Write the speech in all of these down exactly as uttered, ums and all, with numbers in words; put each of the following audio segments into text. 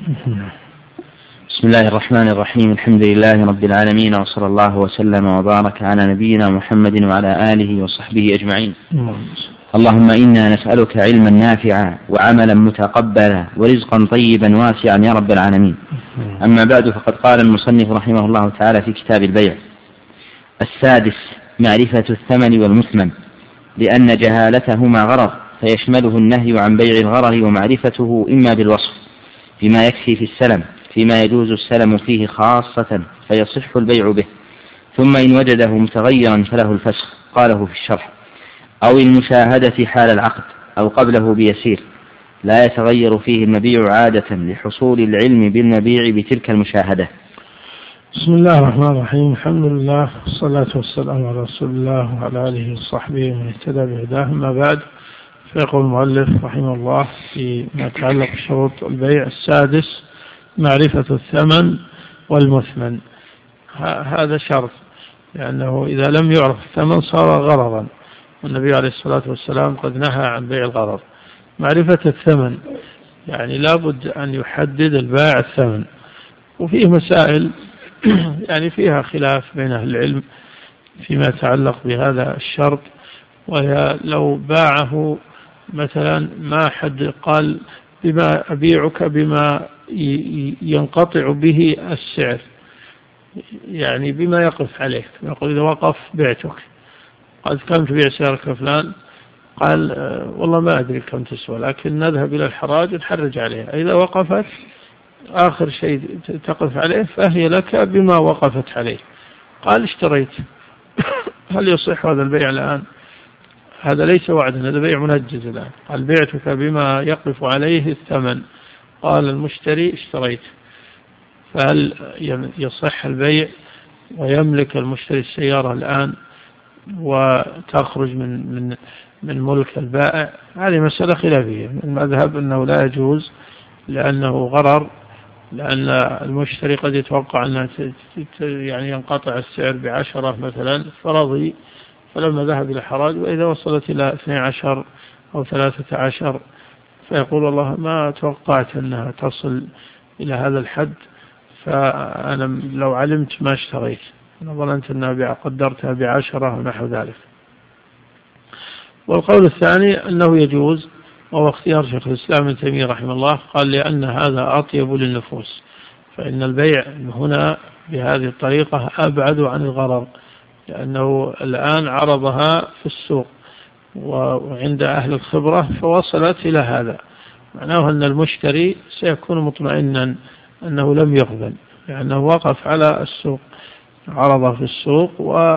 بسم الله الرحمن الرحيم. الحمد لله رب العالمين، وصلى الله وسلم وبارك على نبينا محمد وعلى آله وصحبه أجمعين. اللهم إنا نسألك علما نافعا وعملا متقبلا ورزقا طيبا واسعا يا رب العالمين. أما بعد، فقد قال المصنف رحمه الله تعالى في كتاب البيع: السادس معرفة الثمن والمثمن، لأن جهالتهما غرض، فيشمله النهي عن بيع الغرر ومعرفته إما بالوصف فيما يكفي في السلم فيما يجوز السلم فيه خاصة فيصح البيع به، ثم إن وجده متغيرا فله الفسخ، قاله في الشرح، أو المشاهدة حال العقد أو قبله بيسير لا يتغير فيه المبيع عادة لحصول العلم بالمبيع بتلك المشاهدة. بسم الله الرحمن الرحيم. الحمد لله والصلاة والسلام على رسول الله وعلى آله وصحبه من اهتدى بهداه. أما بعد، فيقول المؤلف رحمه الله فيما يتعلق بشروط البيع: السادس معرفة الثمن والمثمن. هذا شرط، لأنه إذا لم يعرف الثمن صار غرضا، والنبي عليه الصلاة والسلام قد نهى عن بيع الغرض. معرفة الثمن يعني لابد أن يحدد البائع الثمن، وفيه مسائل يعني فيها خلاف بين أهل العلم فيما يتعلق بهذا الشرط، وهي لو باعه مثلا ما حد قال بما أبيعك بما ينقطع به السعر، يعني بما يقف عليه، يقول إذا وقف بعتك، قال كم تبيع سعرك فلان؟ قال والله ما أدري كم تسوى، لكن نذهب إلى الحراج ونحرج عليها، إذا وقفت آخر شيء تقف عليه فهي لك بما وقفت عليه. قال اشتريت. هل يصح هذا البيع الآن؟ هذا ليس وعدا، هذا بيع منجز الآن. قال بعتك بما يقف عليه الثمن، قال المشتري اشتريت، فهل يصح البيع ويملك المشتري السيارة الآن وتخرج من من من ملك البائع؟ هذه مسألة خلافية. المذهب أنه لا يجوز، لأنه غرر، لأن المشتري قد يتوقع أن يعني ينقطع السعر بعشرة مثلا فرضي، فلما ذهب إلى حراج وإذا وصلت إلى اثني عشر أو ثلاثة عشر فيقول والله ما توقعت أنها تصل إلى هذا الحد، فأنا لو علمت ما اشتريت، أنا ظننت أنها قدرتها بعشرة ونحو ذلك. والقول الثاني أنه يجوز، وهو اختيار شيخ الإسلام ابن تيمية رحمه الله، قال لأن هذا أطيب للنفوس، فإن البيع هنا بهذه الطريقة أبعد عن الغرر، لأنه الآن عرضها في السوق وعند أهل الخبرة فوصلت إلى هذا، معناه أن المشتري سيكون مطمئنا أنه لم يقبل، لأنه وقف على السوق، عرضه في السوق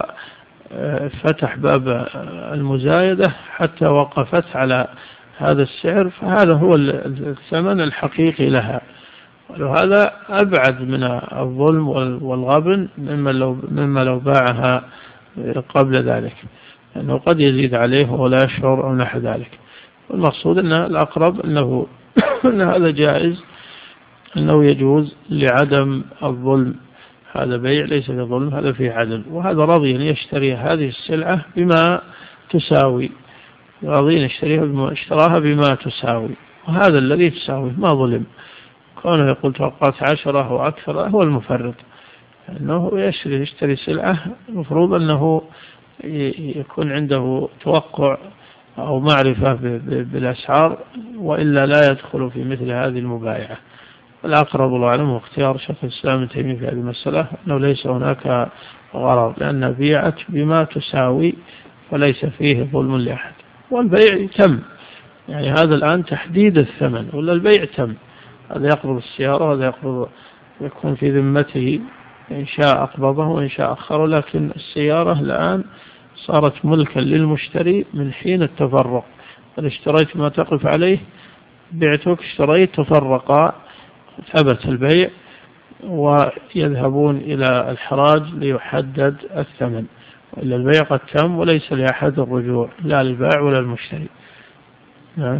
وفتح باب المزايدة حتى وقفت على هذا السعر، فهذا هو الثمن الحقيقي لها. وهذا أبعد من الظلم والغبن مما لو, مما لو باعها قبل ذلك، لأنه قد يزيد عليه ولا يشعر أو نحو ذلك. والمقصود أن الأقرب أنه أن هذا جائز، أنه يجوز لعدم الظلم. هذا بيع ليس في ظلم، هذا فيه عدل، وهذا راضي أن يشتري هذه السلعة بما تساوي، راضي أن يشتريها بما اشتراها بما تساوي، وهذا الذي تساوي ما ظلم. كونه يقول توقعت عشرة أو أكثر هو المفرط، أنه يشتري يشتري سلعة المفروض أنه يكون عنده توقع أو معرفة بالأسعار، وإلا لا يدخل في مثل هذه المبايعة. الأقرب الله أعلم واختيار شيخ الإسلام ابن تيمية في هذه المسألة أنه ليس هناك غرض، لأن بيعت بما تساوي وليس فيه ظلم لأحد. والبيع تم، يعني هذا الآن تحديد الثمن، ولا البيع تم، هذا يقبض السيارة وهذا يقبض، يكون في ذمته، إن شاء أقبضه وإن شاء أخره، لكن السيارة الآن صارت ملكا للمشتري من حين التفرق. إذا اشتريت ما تقف عليه بعتك، اشتريت تفرقا، ثبت البيع ويذهبون إلى الحراج ليحدد الثمن، وإلا البيع قد تم وليس لأحد الرجوع، لا للبائع ولا المشتري. نعم.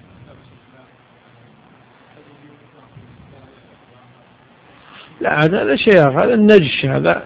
لا هذا شيء، هذا النجش، هذا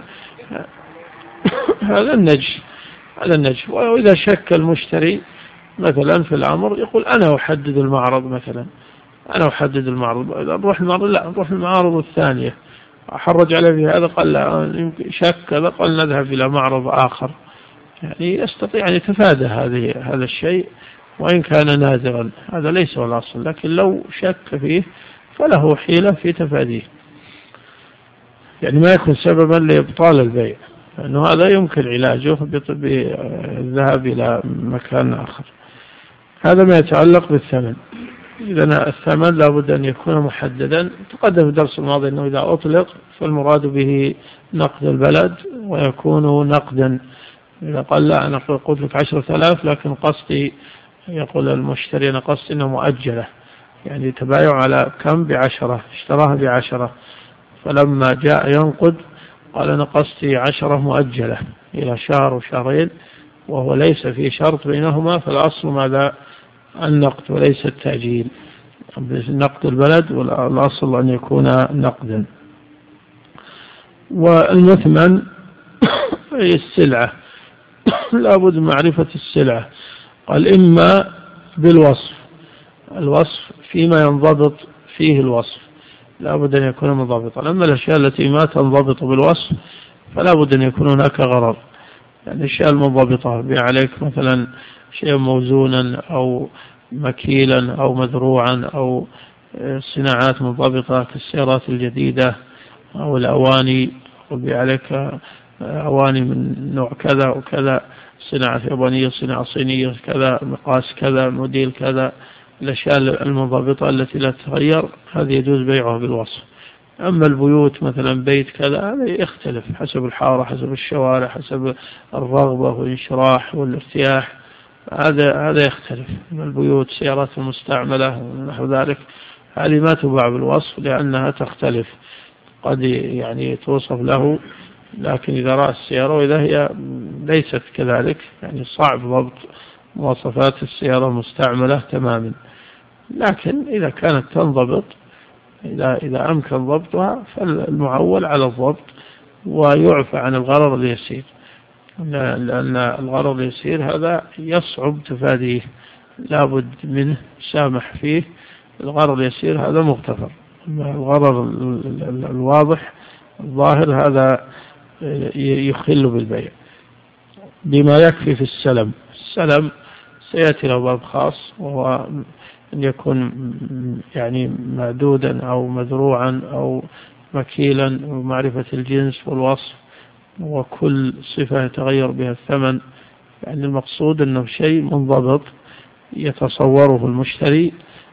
هذا النجش هذا النجش وإذا شك المشتري مثلا في الأمر يقول أنا أحدد المعرض مثلا، أنا أحدد المعرض، نروح المعرض لا نروح المعارض الثانية، أحرج عليه في هذا قال لا يمكن شك هذا قال نذهب إلى معرض آخر. يعني يستطيع أن يتفادى هذه هذا الشيء وإن كان نادرا، هذا ليس هو الأصل، لكن لو شك فيه فله حيلة في تفاديه، يعني ما يكون سببا لإبطال البيع، لأنه هذا يمكن علاجه بالذهاب إلى مكان آخر. هذا ما يتعلق بالثمن. إذا الثمن لابد أن يكون محددا. تقدم في الدرس الماضي أنه إذا أطلق فالمراد به نقد البلد ويكون نقدا. إذا قال لا أنا قلت لك عشرة آلاف لكن قصدي، يقول المشتري أنا قصدي أنه مؤجلة، يعني تبايع على كم بعشرة، اشتراها بعشرة، فلما جاء ينقد قال أنا قصدي عشرة مؤجلة إلى شهر وشهرين، وهو ليس في شرط بينهما، فالأصل ماذا؟ النقد وليس التأجيل. نقد البلد والأصل أن يكون نقدا. والمثمن هي السلعة، لابد معرفة السلعة. قال إما بالوصف، الوصف فيما ينضبط فيه الوصف لابد أن يكون منضبطا. أما الأشياء التي ما تنضبط بالوصف فلا بد أن يكون هناك غرض. يعني الأشياء المنضبطة بيع عليك مثلا شيء موزونا أو مكيلا أو مذروعا أو صناعات منضبطة كالسيارات الجديدة أو الأواني، وبيع عليك أواني من نوع كذا وكذا، صناعة يابانية، صناعة صينية كذا، مقاس كذا، موديل كذا، الأشياء المنضبطة التي لا تتغير هذه يجوز بيعها بالوصف. أما البيوت مثلا بيت كذا هذا يختلف حسب الحارة، حسب الشوارع، حسب الرغبة والانشراح والارتياح، هذا هذا يختلف. البيوت سيارات المستعملة ونحو ذلك هذه ما تباع بالوصف لأنها تختلف، قد يعني توصف له لكن إذا رأى السيارة وإذا هي ليست كذلك يعني صعب ضبط مواصفات السيارة المستعملة تماما. لكن إذا كانت تنضبط، إذا إذا أمكن ضبطها فالمعول على الضبط ويعفى عن الغرر اليسير، لأن الغرر اليسير هذا يصعب تفاديه، لابد منه سامح فيه. الغرر اليسير هذا مغتفر، الغرر الواضح الظاهر هذا يخل بالبيع. بما يكفي في السلم، السلم سيأتي له باب خاص، وهو أن يكون يعني معدودا أو مذروعا أو مكيلا، ومعرفة الجنس والوصف وكل صفة يتغير بها الثمن. يعني المقصود أنه شيء منضبط يتصوره المشتري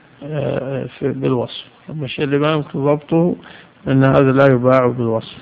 بالوصف. أما الشيء اللي ما يمكن ضبطه أن هذا لا يباع بالوصف.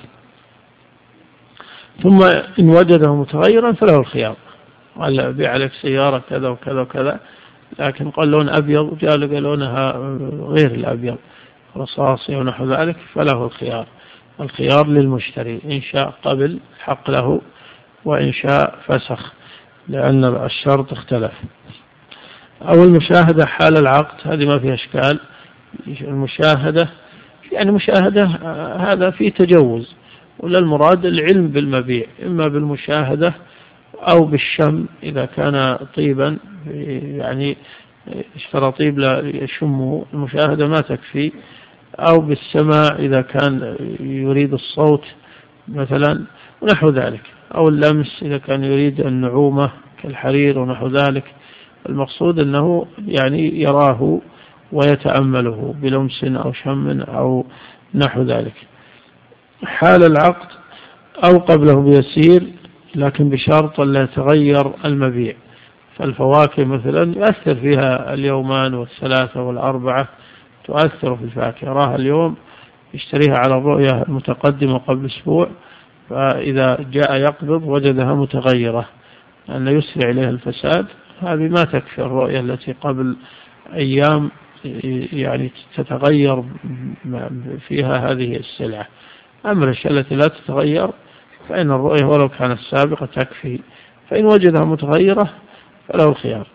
ثم إن وجده متغيرا فله الخيار، قال بيع عليك سيارة كذا وكذا وكذا لكن قال لون أبيض جاء لقى لونها غير الأبيض رصاصي ونحو ذلك، فله الخيار. الخيار للمشتري، إن شاء قبل حق له وإن شاء فسخ، لأن الشرط اختلف. أو المشاهدة حال العقد، هذه ما فيها إشكال. المشاهدة يعني مشاهدة هذا فيه تجوز، ولا المراد العلم بالمبيع، إما بالمشاهدة أو بالشم إذا كان طيبا، يعني اشترى طيب لا يشمه، المشاهدة ما تكفي، أو بالسماع إذا كان يريد الصوت مثلا ونحو ذلك، أو اللمس إذا كان يريد النعومة كالحرير ونحو ذلك. المقصود أنه يعني يراه ويتأمله بلمس أو شم أو نحو ذلك. حال العقد أو قبله بيسير، لكن بشرط لا يتغير المبيع. فالفواكه مثلا يؤثر فيها اليومان والثلاثة والأربعة، تؤثر في الفاكهة، راها اليوم يشتريها على الرؤية المتقدمة قبل أسبوع، فإذا جاء يقبض وجدها متغيرة أن يسرع إليها الفساد، هذه ما تكفي الرؤية التي قبل أيام يعني تتغير فيها هذه السلعة. أما الأشياء التي لا تتغير فإن الرؤية ولو كانت سابقة تكفي، فإن وجدها متغيرة فله الخيار.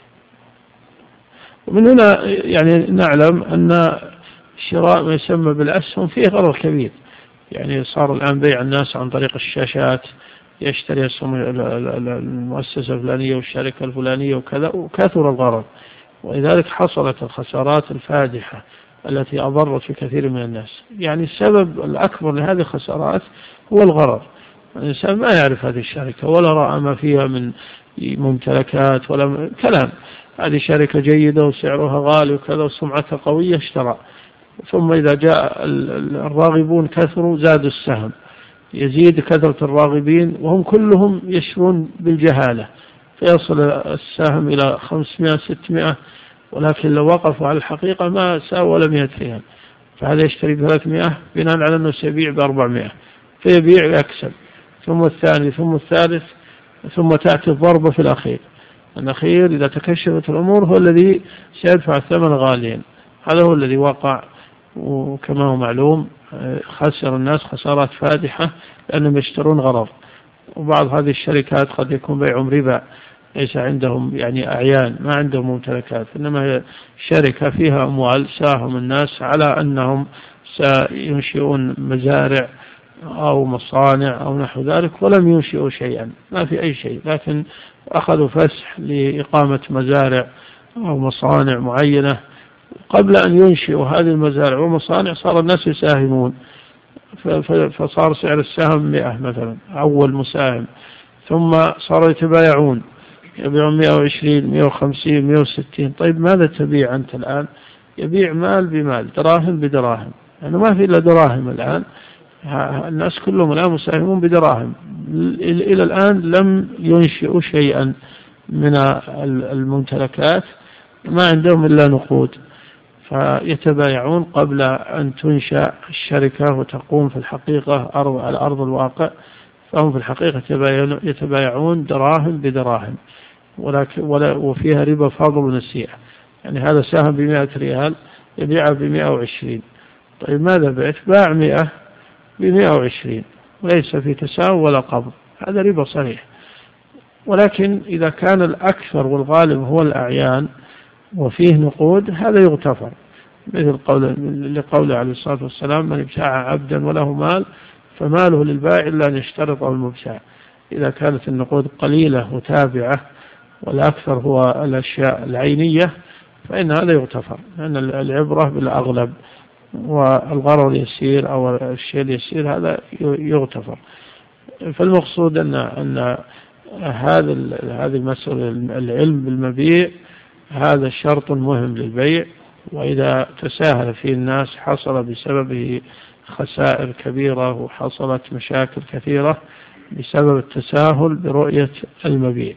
ومن هنا يعني نعلم أن شراء ما يسمى بالأسهم فيه غرر كبير. يعني صار الآن بيع الناس عن طريق الشاشات، يشتري اسهم المؤسسة الفلانية والشركة الفلانية وكذا، وكثر الغرر، ولذلك حصلت الخسارات الفادحة التي أضرت في كثير من الناس. يعني السبب الأكبر لهذه الخسارات هو الغرر. الإنسان ما يعرف هذه الشركة ولا رأى ما فيها من ممتلكات ولا كلام، هذه شركة جيدة وسعرها غالي وكذا وسمعتها قوية اشترى، ثم إذا جاء الراغبون كثروا زادوا السهم، يزيد كثرة الراغبين وهم كلهم يشرون بالجهالة، فيصل السهم إلى خمسمائة ستمائة، ولكن لو وقفوا على الحقيقة ما ساوى ولا مئة ريال، فهذا يشتري ثلاثمائة بناء على أنه سيبيع بأربعمائة، فيبيع ويكسب، ثم الثاني ثم الثالث، ثم تأتي الضربة في الأخير. الأخير إذا تكشفت الأمور هو الذي سيدفع الثمن غاليا. هذا هو الذي وقع، وكما هو معلوم خسر الناس خسارات فادحة لأنهم يشترون غرر. وبعض هذه الشركات قد يكون بيعهم ربا، ليس عندهم يعني أعيان، ما عندهم ممتلكات، إنما هي شركة فيها أموال ساهم الناس على أنهم سينشئون مزارع أو مصانع أو نحو ذلك، ولم ينشئوا شيئا، ما في أي شيء، لكن أخذوا فسح لإقامة مزارع أو مصانع معينة. قبل أن ينشئوا هذه المزارع ومصانع صار الناس يساهمون، فصار سعر السهم مئة مثلا أول مساهم، ثم صاروا يتبايعون، يبيعون مئة وعشرين مئة وخمسين مئة وستين. طيب ماذا تبيع أنت الآن؟ يبيع مال بمال، دراهم بدراهم، يعني ما في إلا دراهم الآن، الناس كلهم الآن مساهمون بدراهم، إلى الآن لم ينشئوا شيئا من الممتلكات، ما عندهم إلا نقود، فيتبايعون قبل أن تنشأ الشركة وتقوم في الحقيقة على أرض الواقع، فهم في الحقيقة يتبايعون دراهم بدراهم، ولكن وفيها ربا فاضل ونسيئة. يعني هذا سهم بمئة ريال يبيعه بمئة وعشرين، طيب ماذا بعت؟ باع مئة بمئة وعشرين، وليس في تساوي ولا قبض، هذا ربا صريح. ولكن إذا كان الأكثر والغالب هو الأعيان وفيه نقود هذا يغتفر، مثل قول لقوله عليه الصلاة والسلام: من ابتاع عبدا وله مال فماله للبائع إلا أن يشترطه المبتاع. إذا كانت النقود قليلة وتابعة والأكثر هو الأشياء العينية فإن هذا يغتفر، لأن العبرة بالأغلب، والغرر اليسير أو الشيء اليسير هذا يغتفر. فالمقصود أن أن هذا هذه المسألة العلم بالمبيع هذا شرط مهم للبيع، وإذا تساهل فيه الناس حصل بسببه خسائر كبيرة وحصلت مشاكل كثيرة بسبب التساهل برؤية المبيع.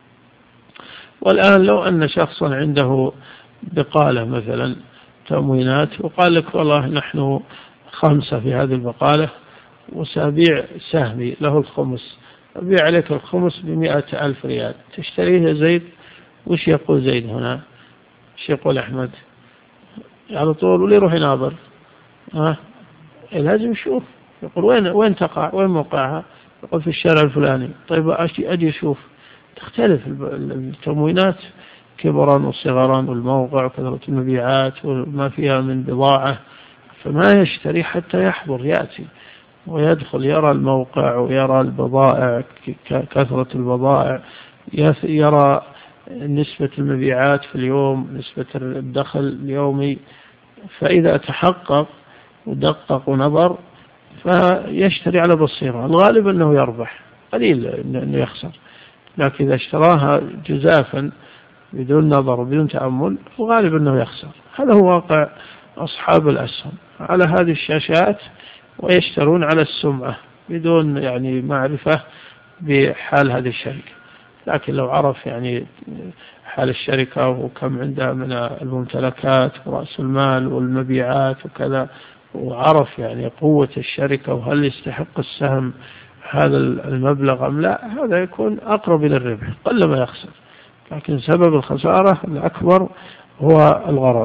والآن لو أن شخصا عنده بقالة مثلا تموينات وقال لك والله نحن خمسة في هذه البقالة وسأبيع سهمي له الخمس، أبيع عليك الخمس بمئة ألف ريال، تشتريه يا زيد؟ وش يقول زيد هنا؟ وش يقول أحمد؟ على طول ولي يروح يناظر، ها لازم يشوف، يقول وين وين تقع، وين موقعها؟ يقول في الشارع الفلاني. طيب أجي أشوف، تختلف التموينات كبرا وصغرا والموقع وكثرة المبيعات وما فيها من بضاعة، فما يشتري حتى يحضر يأتي ويدخل يرى الموقع ويرى البضائع، كثرة البضائع، يرى نسبة المبيعات في اليوم، نسبة الدخل اليومي، فإذا تحقق ودقق ونظر فيشتري على بصيرة. الغالب أنه يربح، قليل أنه يخسر، لكن إذا اشتراها جزافا بدون نظر وبدون تأمل الغالب أنه يخسر. هذا هو واقع أصحاب الأسهم على هذه الشاشات، ويشترون على السمعة بدون يعني معرفة بحال هذه الشركة. لكن لو عرف يعني حال الشركة وكم عندها من الممتلكات ورأس المال والمبيعات وكذا، وعرف يعني قوة الشركة وهل يستحق السهم هذا المبلغ أم لا، هذا يكون أقرب إلى الربح، قل ما يخسر. لكن سبب الخسارة الأكبر هو الغرر.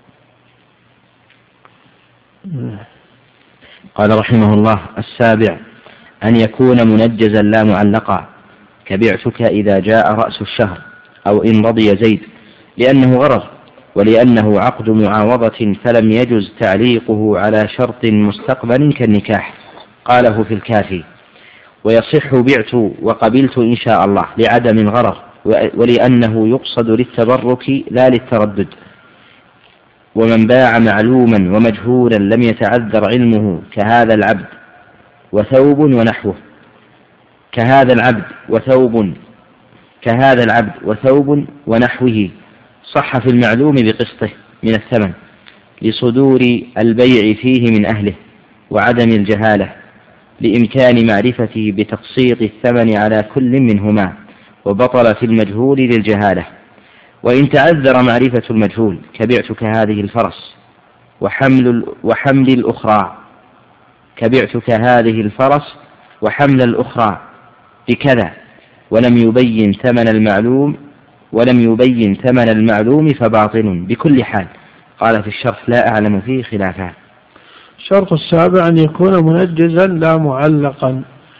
قال رحمه الله: السابع أن يكون منجزا لا معلقا، كبعتك إذا جاء رأس الشهر، أو إن رضي زيد، لأنه غرر، ولأنه عقد معاوضة فلم يجز تعليقه على شرط مستقبل كالنكاح. قاله في الكافي. ويصح بعت وقبلت إن شاء الله لعدم غرر، ولأنه يقصد للتبرك لا للتردد. ومن باع معلوما ومجهولا لم يتعذر علمه كهذا العبد وثوب ونحوه كهذا العبد وثوب كهذا العبد وثوب ونحوه صح في المعلوم بقسطه من الثمن لصدور البيع فيه من أهله وعدم الجهالة لإمكان معرفته بتقسيط الثمن على كل منهما، وبطل في المجهول للجهالة. وإن تعذر معرفة المجهول كبعتك هذه الفرس وحمل, وحمل الأخرى كبعتك هذه الفرس وحمل الأخرى بكذا ولم يبين ثمن المعلوم ولم يبين ثمن المعلوم فباطل بكل حال. قال في الشرح لا أعلم فيه خلافا. الشرط السابع أن يكون منجزا لا معلقا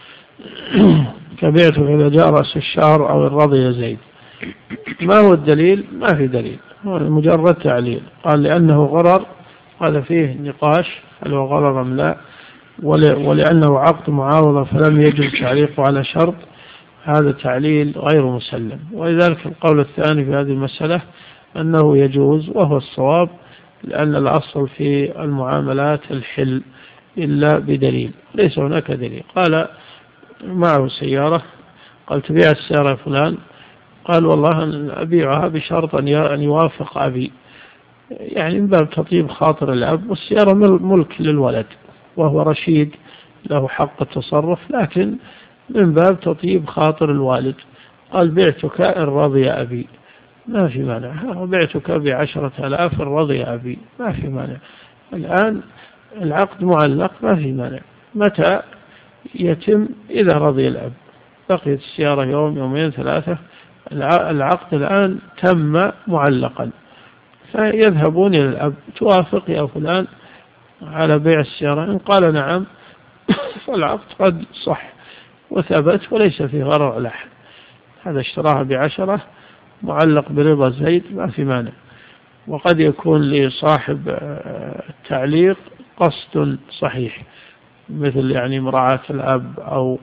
كبعتك إذا جاء رأس الشهر أو الرضي زيد. ما هو الدليل؟ ما في دليل، هو مجرد تعليل. قال لأنه غرر، قال فيه نقاش هل هو غرر أم لا، ولأنه عقد معاوضة فلم يجب تعليقه على شرط، هذا تعليل غير مسلم. ولذلك القول الثاني في هذه المسألة أنه يجوز، وهو الصواب، لأن الأصل في المعاملات الحل إلا بدليل، ليس هناك دليل. قال معه سيارة، قال تبيع السيارة فلان، قال والله أنا أبيعها بشرط أن يوافق أبي، يعني من باب تطيب خاطر الأب، والسيارة ملك للولد وهو رشيد له حق التصرف، لكن من باب تطيب خاطر الوالد. قال بعتك إن رضي أبي، ما في مانع، بعتك بعشرة آلاف إن رضي أبي، ما في مانع. الآن العقد معلق، ما في مانع. متى يتم؟ إذا رضي الأب. بقيت السيارة يوم يومين ثلاثة، العقد الآن تم معلقا، فيذهبون إلى الأب، توافق يا فلان على بيع السيارة؟ إن قال نعم فالعقد قد صح وثبت وليس فيه غرر على أحد. هذا اشتراها بعشرة معلق برضا زيد، ما في مانع. وقد يكون لصاحب التعليق قصد صحيح، مثل يعني مراعاة الأب، أو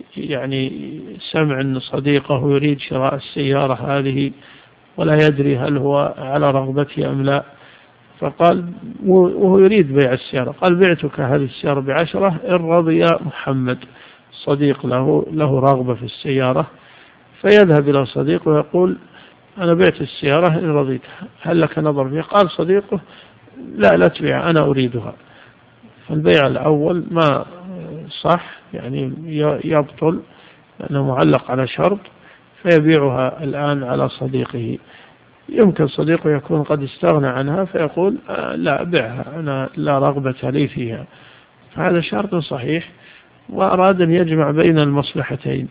يعني سمع أن صديقه يريد شراء السيارة هذه ولا يدري هل هو على رغبته أم لا، فقال وهو يريد بيع السيارة، قال بعتك هذه السيارة بعشرة إن رضي محمد، صديق له له رغبة في السيارة، فيذهب إلى صديقه ويقول أنا بعت السيارة إن رضيتها، هل لك نظر فيها؟ قال صديقه لا لا تبيع، أنا أريدها. فالبيع الأول ما صح، يعني يبطل لأنه معلق على شرط، فيبيعها الآن على صديقه. يمكن صديقه يكون قد استغنى عنها فيقول لا بيعها، أنا لا رغبة لي فيها. فهذا شرط صحيح، وأراد أن يجمع بين المصلحتين،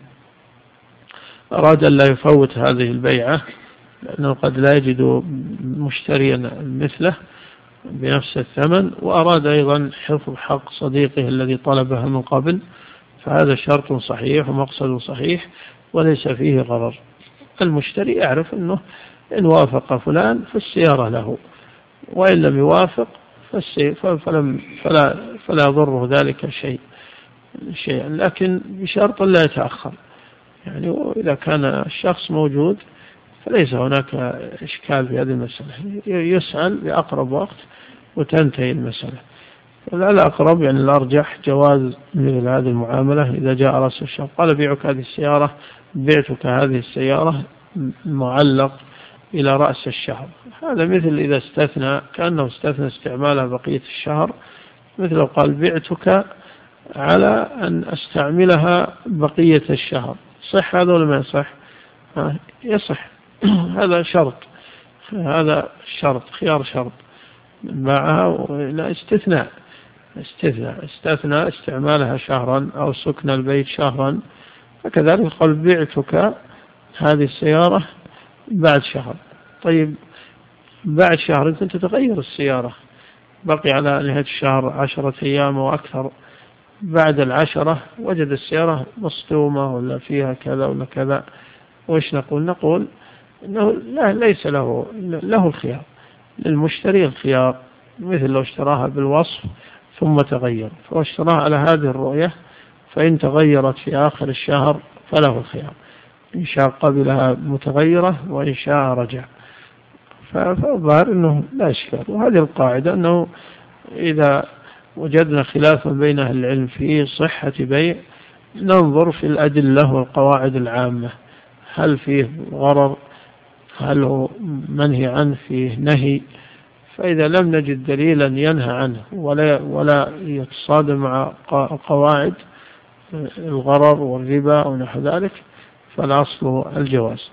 أراد أن لا يفوت هذه البيعة لأنه قد لا يجد مشتريا مثله بنفس الثمن، وأراد أيضا حفظ حق صديقه الذي طلبها من قبل. فهذا شرط صحيح ومقصد صحيح وليس فيه غرر. المشتري يعرف أنه إن وافق فلان فالسيارة له، وإن لم يوافق فلم فلا, فلا يضره ذلك شيء شيئا، لكن بشرط لا يتأخر. يعني إذا كان الشخص موجود فليس هناك إشكال في هذه المسألة، يسأل بأقرب وقت وتنتهي المسألة. الأقرب يعني الأرجح جواز مثل هذه المعاملة إذا جاء رأس الشهر. قال بيعك هذه السيارة، بعتك هذه السيارة معلق إلى رأس الشهر. هذا مثل إذا استثنى، كأنه استثنى استعمالها بقية الشهر، مثل لو قال بعتك على أن أستعملها بقية الشهر، صح هذا ولا ما يصح؟ يصح. هذا شرط، هذا شرط خيار شرط باعها، لا استثناء استثناء استثنى استعمالها شهرا أو سكن البيت شهرا. فكذلك قال بعتك هذه السيارة بعد شهر. طيب بعد شهر كنت تتغير السيارة، بقي على نهاية الشهر عشرة أيام وأكثر، بعد العشرة وجد السيارة مصدومة ولا فيها كذا ولا كذا، وإيش نقول؟ نقول إنه لا ليس له له الخيار، للمشتري الخيار، مثل لو اشتراها بالوصف ثم تغير، فاشتراها على هذه الرؤية، فإن تغيرت في آخر الشهر فله الخيار، إن شاء قبلها متغيرة وإن شاء رجع. فالظاهر أنه لا إشكال. وهذه القاعدة أنه إذا وجدنا خلافا بين أهل العلم في صحة بيع ننظر في الأدلة والقواعد العامة، هل فيه غرر، هل هو منهي عنه، فيه نهي. فإذا لم نجد دليلا ينهى عنه ولا ولا يتصادم مع قواعد الغرر والربا أو نحو ذلك فالأصل الجواز.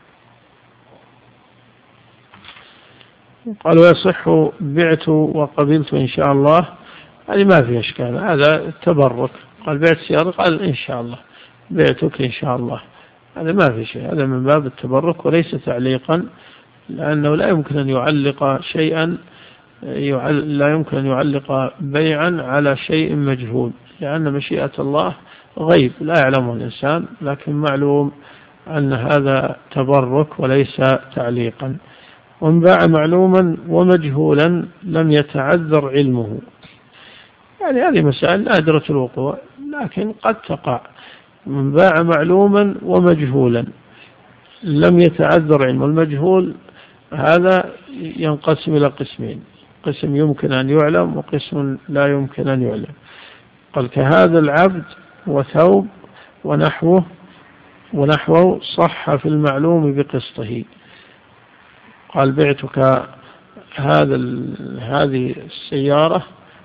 قال ويصح بعت وقبلت إن شاء الله، هذه ما فيها إشكال، هذا التبرك. قال بعت سيارة، قال إن شاء الله، بعتك إن شاء الله، هذا ما في شيء، هذا من باب التبرك وليس تعليقا، لأنه لا يمكن أن يعلق شيئا لا يمكن أن يعلق بيعا على شيء مجهول، لأن مشيئة الله غيب لا يعلمه الإنسان، لكن معلوم أن هذا تبرك وليس تعليقا. ومن باع معلوما ومجهولا لم يتعذر علمه، يعني هذه مسائل نادرة الوقوع لكن قد تقع. من باع معلوما ومجهولا لم يتعذر علمه، المجهول هذا ينقسم إلى قسمين، قسم يمكن أن يعلم وقسم لا يمكن أن يعلم. قال كهذا العبد وثوب ونحوه ونحوه صح في المعلوم بقسطه. قال بعتك هذا هذه السيارة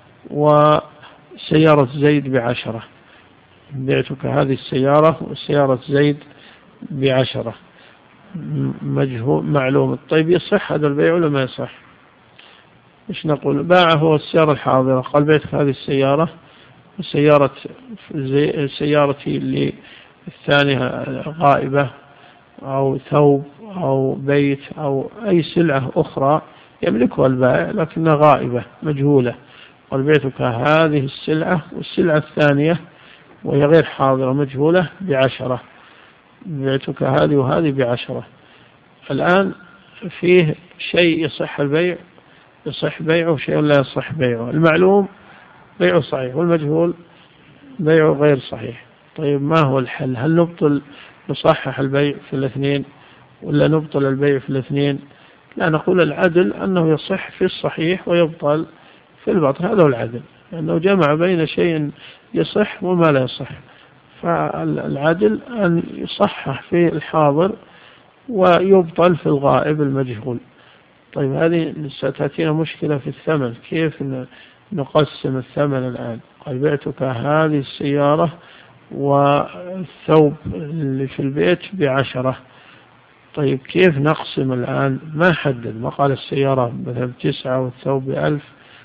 وسيارة زيد بعشرة، بعتك هذه السيارة وسيارة زيد بعشرة، مجهول معلوم. طيب يصح هذا البيع ولا ما يصح؟ إيش نقول؟ باعه هو السيارة الحاضرة، قال بعتك هذه السيارة وسيارة زي سيارتي اللي الثانية غائبة، أو ثوب أو بيت أو أي سلعة أخرى يملكها البائع لكنها غائبة مجهولة. قال بعتك هذه السلعة والسلعة الثانية وهي غير حاضرة مجهولة بعشرة، بعتك هذه وهذه بعشرة. الآن فيه شيء يصح البيع، يصح بيعه، شيء لا يصح بيعه. المعلوم بيعه صحيح والمجهول بيعه غير صحيح. طيب ما هو الحل؟ هل نبطل نصحح البيع في الاثنين ولا نبطل البيع في الاثنين؟ لا، نقول العدل أنه يصح في الصحيح ويبطل في الباطل، هذا هو العدل، لأنه جمع بين شيء يصح وما لا يصح. فالعدل أن يصحح في الحاضر ويبطل في الغائب المجهول. طيب هذه ستأتينا مشكلة في الثمن، كيف نقسم الثمن الآن؟ قال بعتك هذه السيارة والثوب اللي في البيت بعشرة. طيب كيف نقسم الآن؟ ما حدد، ما قال السيارة مثلا بتسعة والثوب بألف،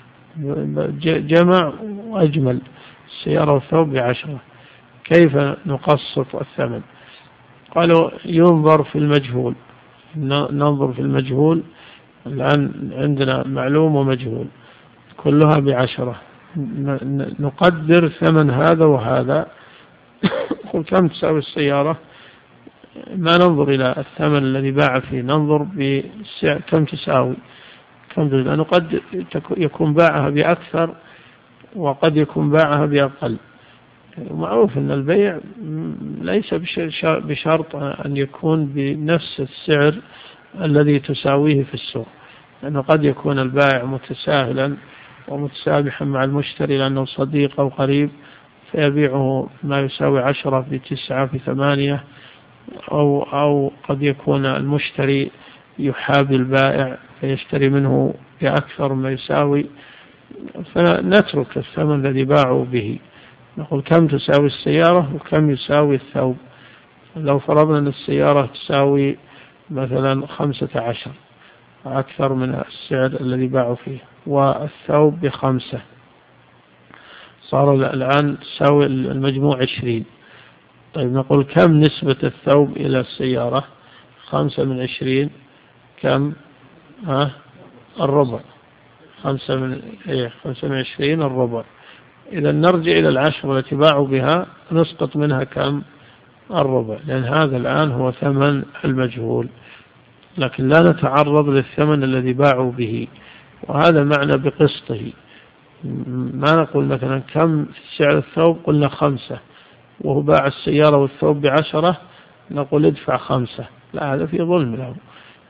جمع وأجمل، السيارة والثوب بعشرة، كيف نقسط الثمن؟ قالوا ينظر في المجهول، ننظر في المجهول. الآن عندنا معلوم ومجهول كلها بعشرة، نقدر ثمن هذا وهذا. قل كم تساوي السيارة؟ ما ننظر إلى الثمن الذي باع فيه، ننظر بسعر كم تساوي، كم تساوي، لأنه قد يكون باعها بأكثر وقد يكون باعها بأقل. معروف أن البيع ليس بشرط أن يكون بنفس السعر الذي تساويه في السوق، لأنه قد يكون البائع متساهلا ومتسامحا مع المشتري لأنه صديق أو قريب، فيبيعه ما يساوي عشرة في تسعة في ثمانية، أو, أو قد يكون المشتري يحابي البائع فيشتري منه بأكثر ما يساوي، فنترك الثمن الذي باعوا به، نقول كم تساوي السيارة وكم يساوي الثوب. لو فرضنا أن السيارة تساوي مثلا خمسة عشر، أكثر من السعر الذي باعوا فيه، والثوب بخمسة، صار الآن تساوي المجموع عشرين. طيب نقول كم نسبة الثوب إلى السيارة؟ خمسة من عشرين كم؟ ها؟ الربع. خمسة من إيه؟ خمسة من عشرين الربع. إذا نرجع إلى العشرة التي باعوا بها، نسقط منها كم؟ الربع، لأن هذا الآن هو ثمن المجهول، لكن لا نتعرض للثمن الذي باعوا به، وهذا معنى بقسطه. ما نقول مثلا كم سعر الثوب، قلنا خمسة وهو باع السيارة والثوب بعشرة، نقول ادفع خمسة، لا، هذا في ظلم له.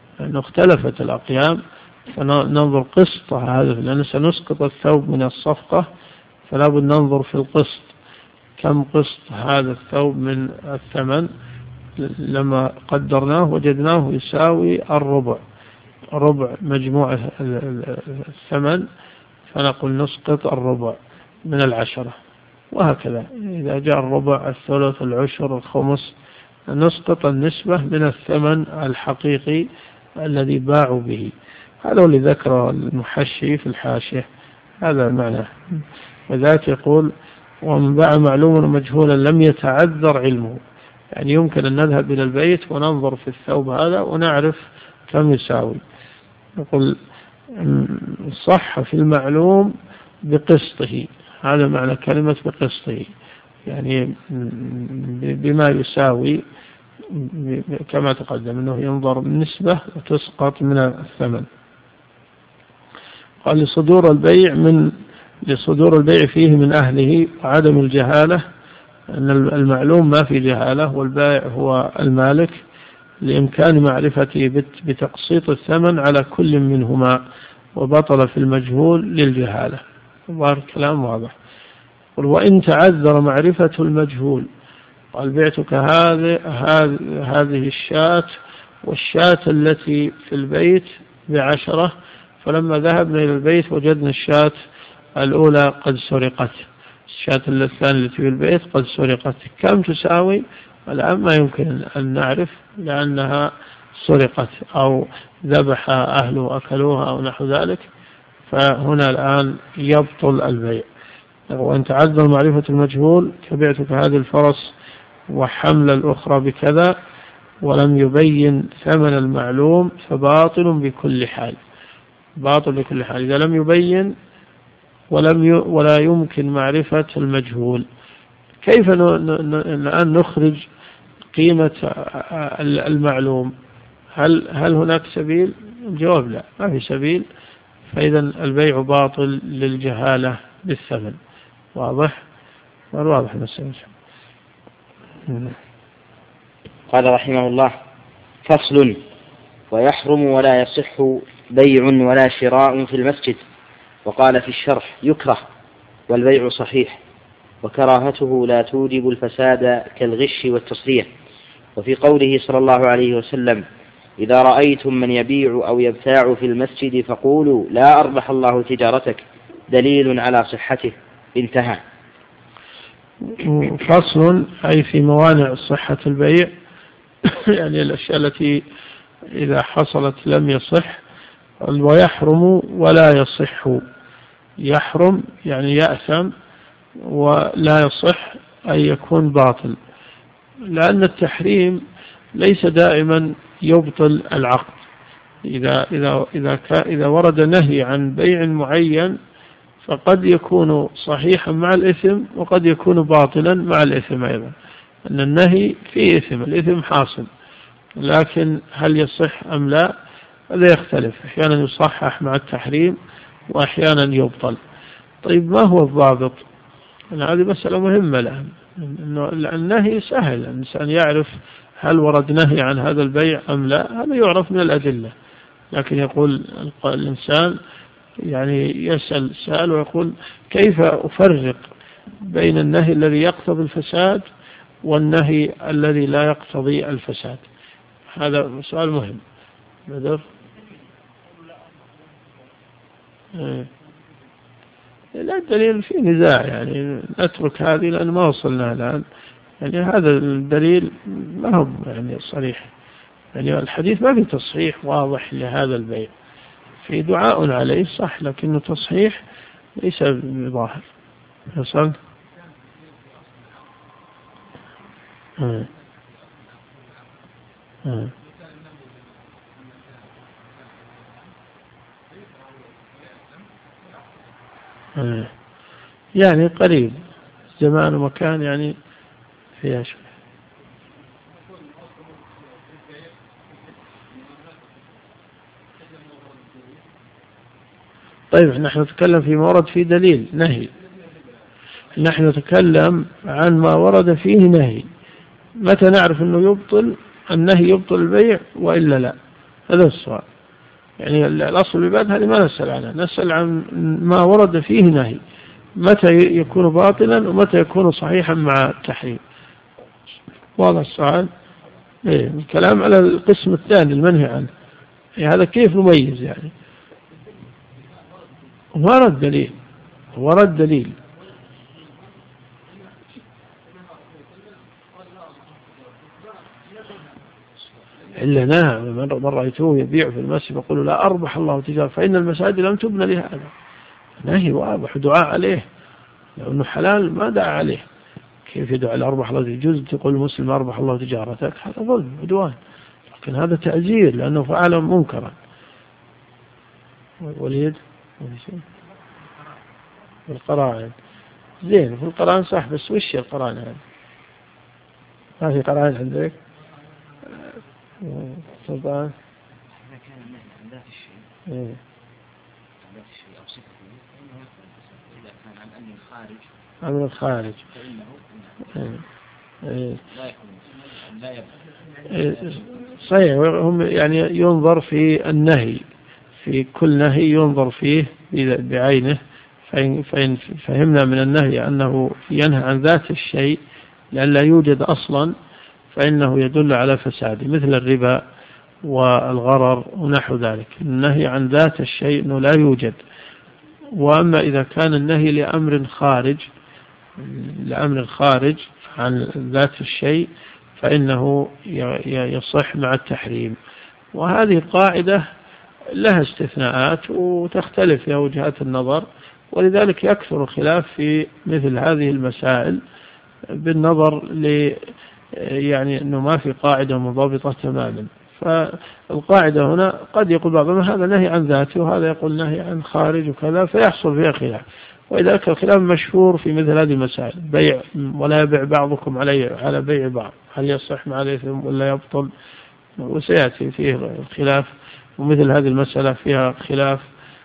لأنه اختلفت الأقيام، فننظر قسط هذا، لأنه سنسقط الثوب من الصفقة، فلا بد ننظر في القسط كم قسط هذا الثوب من الثمن. لما قدرناه وجدناه يساوي الربع، ربع مجموع الثمن، فنقول نسقط الربع من العشرة، وهكذا إذا جاء الربع الثلث العشر الخمس نسقط النسبة من الثمن الحقيقي الذي باعوا به. هذا اللي ذكره المحشي في الحاشية، هذا معناه. وذات يقول ومن باع معلوما ومجهولا لم يتعذر علمه، يعني يمكن أن نذهب إلى البيت وننظر في الثوب هذا ونعرف كم يساوي. يقول صح في المعلوم بقسطه، هذا معنى كلمة بقسطه، يعني بما يساوي كما تقدم أنه ينظر النسبة وتسقط من الثمن. قال لصدور البيع من لصدور البيع فيه من أهله وعدم الجهالة، أن المعلوم ما في جهالة والبائع هو المالك، لإمكان معرفته بتقسيط الثمن على كل منهما، وبطل في المجهول للجهالة. ظاهر الكلام واضح. وإن تعذر معرفة المجهول، قال بعتك هذه هذه الشاة والشاة التي في البيت بعشرة، فلما ذهبنا إلى البيت وجدنا الشاة الأولى قد سرقت، الشاة الثانية التي في البيت قد سرقت، كم تساوي؟ الآن ما يمكن أن نعرف لأنها سرقت أو ذبح أهله أكلوها أو نحو ذلك، فهنا الآن يبطل البيع. وإن تعذر معرفة المجهول كبعتك هذه الفرس وحمل الأخرى بكذا ولم يبين ثمن المعلوم فباطل بكل حال، باطل بكل حال إذا لم يبين ولم ي... ولا يمكن معرفة المجهول. كيف الآن نخرج قيمة المعلوم؟ هل هل هناك سبيل؟ الجواب لا، ما في سبيل، فإذا البيع باطل للجهالة بالثمن. واضح؟ والواضح مسألة. قال رحمه الله: فصل: ويحرم ولا يصح بيع ولا شراء في المسجد. وقال في الشرح: يكره والبيع صحيح، وكراهته لا توجب الفساد كالغش والتصريح. وفي قوله صلى الله عليه وسلم: إذا رأيتم من يبيع أو يبتاع في المسجد فقولوا لا أربح الله تجارتك، دليل على صحته. انتهى. فصل أي في موانع صحة البيع، يعني الأشياء التي إذا حصلت لم يصح. ويحرم ولا يصح، يحرم يعني يأثم، ولا يصح أي يكون باطل، لأن التحريم ليس دائما يبطل العقد. إذا, إذا, إذا, إذا ورد نهي عن بيع معين فقد يكون صحيحا مع الإثم وقد يكون باطلا مع الإثم أيضا، أن النهي فيه إثم، الإثم حاصل، لكن هل يصح أم لا هذا يختلف، أحيانا يصحح مع التحريم وأحيانا يبطل. طيب ما هو الضابط؟ هذه مسألة مهمة الآن. النهي سهل، الإنسان يعرف هل ورد نهي عن هذا البيع أم لا، هذا يعرف من الأدلة. لكن يقول الإنسان يعني يسأل سائل ويقول كيف أفرق بين النهي الذي يقتضي الفساد والنهي الذي لا يقتضي الفساد؟ هذا سؤال مهم. بدر لا الدليل في نزاع، يعني نترك هذه لأن ما وصلنا الآن. يعني هذا الدليل ما هو يعني صريح، يعني الحديث ما في تصحيح واضح لهذا البيع، في دعاء عليه صح، لكنه تصحيح ليس بظاهر. يصل آه. آه. آه. يعني قريب زمان ومكان، يعني فيها شيء. طيب نحن نتكلم في مورد فيه دليل نهي، نحن نتكلم عن ما ورد فيه نهي. متى نعرف أنه يبطل النهي، يبطل البيع وإلا لا؟ هذا السؤال. يعني الأصل العبادة هذه ما نسأل عنها، نسأل عن ما ورد فيه نهي، متى يكون باطلا ومتى يكون صحيحا مع التحريم. واضح السؤال؟ إيه الكلام على القسم الثاني المنهي عنه، إيه هذا كيف نميز يعني؟ ورد دليل، ورد دليل. إلا نعم من رأيته يبيع في المسجد يقول لا أربح الله تجارة فإن المساجد لم تبنى لهذا، نهي واضح دعاء عليه، لأنه حلال ما دعا عليه. كيف يدعى لأربح الله؟ يجوز تقول المسلم أربح الله تجارتك، هذا ظلم عدوان، لكن هذا تعزير لأنه فعل منكرا. وليد القرائن زين، في القرآن صح، بس وش القرآن هذا؟ ما في قرآن عندك؟ سلطان إذا كان النهي عن ذات الشيء إيه؟ عن ذات الشيء أو صفته إذا كان عن أمر الخارج عن الخارج فإنه إيه؟ إيه؟ لا يكون لا يبقى إيه؟ صحيح. هم يعني ينظر في النهي، في كل نهي ينظر فيه بعينه، فإن, فإن فهمنا من النهي أنه ينهى عن ذات الشيء لأن لا يوجد أصلا فإنه يدل على فساده، مثل الربا والغرر ونحو ذلك. النهي عن ذات الشيء أنه لا يوجد. وأما إذا كان النهي لأمر خارج لأمر خارج عن ذات الشيء فإنه يصح مع التحريم. وهذه قاعدة لها استثناءات وتختلف فيها وجهات النظر، ولذلك يكثر الخلاف في مثل هذه المسائل بالنظر ل يعني أنه ما في قاعدة مضبطة تماما. فالقاعدة هنا قد يقول بعضهم هذا نهي عن ذاته وهذا يقول نهي عن خارج وكذا، فيحصل فيها خلاف. وإذا الخلاف مشهور في مثل هذه المسائل، بيع ولا يبيع بعضكم علي على بيع بعض، هل يصح مع الإثم ولا يبطل؟ وسيأتي فيه الخلاف. ومثل هذه المسألة فيها خلاف،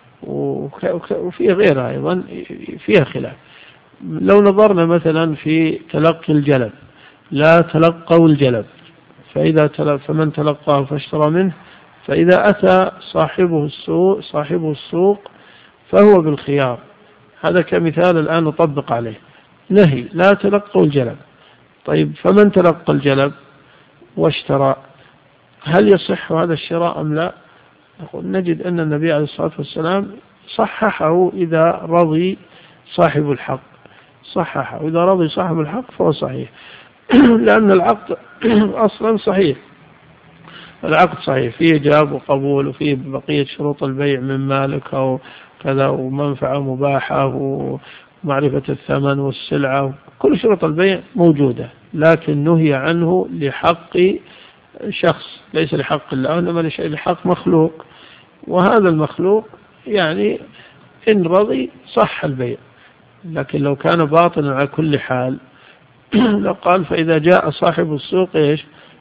وفي غيرها أيضا فيها خلاف. لو نظرنا مثلا في تلقي الجلب، لا تلقوا الجلب، فإذا تلق فمن تلقاه فاشترى منه، فإذا أتى صاحبه السوق صاحبه السوق فهو بالخيار. هذا كمثال الآن نطبق عليه نهي لا تلقوا الجلب. طيب فمن تلقى الجلب واشترى، هل يصح هذا الشراء أم لا؟ نقول نجد أن النبي عليه الصلاة والسلام صححه إذا رضي صاحب الحق، صححه إذا رضي صاحب الحق فهو صحيح. لأن العقد أصلا صحيح، العقد صحيح فيه جاب وقبول وفيه بقية شروط البيع من مالك أو كذا ومنفعة مباحة ومعرفة الثمن والسلعة، كل شروط البيع موجودة، لكن نهي عنه لحق شخص ليس لحق الله، إنما لحق مخلوق. وهذا المخلوق يعني إن رضي صح البيع، لكن لو كان باطلا على كل حال لو قال فإذا جاء صاحب السوق إيش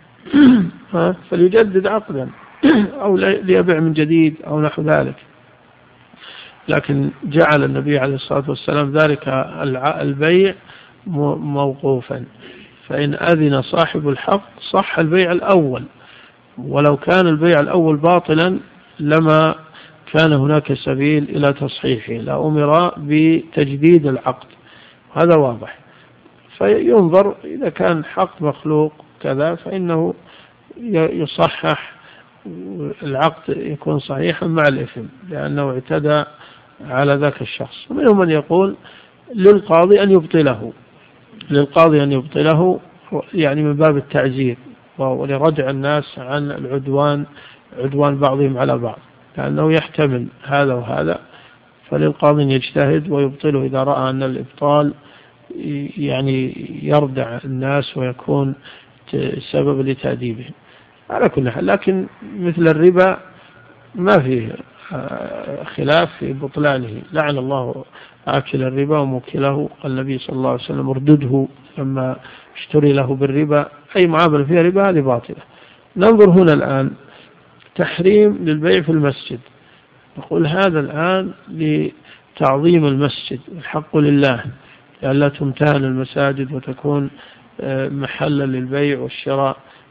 فليجدد عقدا أو ليبيع من جديد أو نحو ذلك. لكن جعل النبي عليه الصلاة والسلام ذلك البيع موقوفا، فإن أذن صاحب الحق صح البيع الأول، ولو كان البيع الأول باطلا لما كان هناك سبيل إلى تصحيحه، لا أمر بتجديد العقد. هذا واضح. فينظر إذا كان حق مخلوق كذا فإنه يصحح العقد يكون صحيحا مع الإثم لأنه اعتدى على ذاك الشخص. ومنهم من يقول للقاضي أن يبطله للقاضي أن يبطله يعني من باب التعزير ولردع الناس عن العدوان عدوان بعضهم على بعض، لأنه يحتمل هذا وهذا، فللقاضي يجتهد ويبطله إذا رأى أن الإبطال يعني يردع الناس ويكون سبب لتأديبهم على كل حال. لكن مثل الربا ما فيه خلاف في بطلانه، لعن الله آكل الربا وموكله. قال النبي صلى الله عليه وسلم اردده لما اشتري له بالربا، أي معاملة فيها ربا هذه باطلة. ننظر هنا الآن تحريم للبيع في المسجد. نقول هذا الآن لتعظيم المسجد، الحق لله، لألا تمتهن المساجد وتكون محلا للبيع والشراء.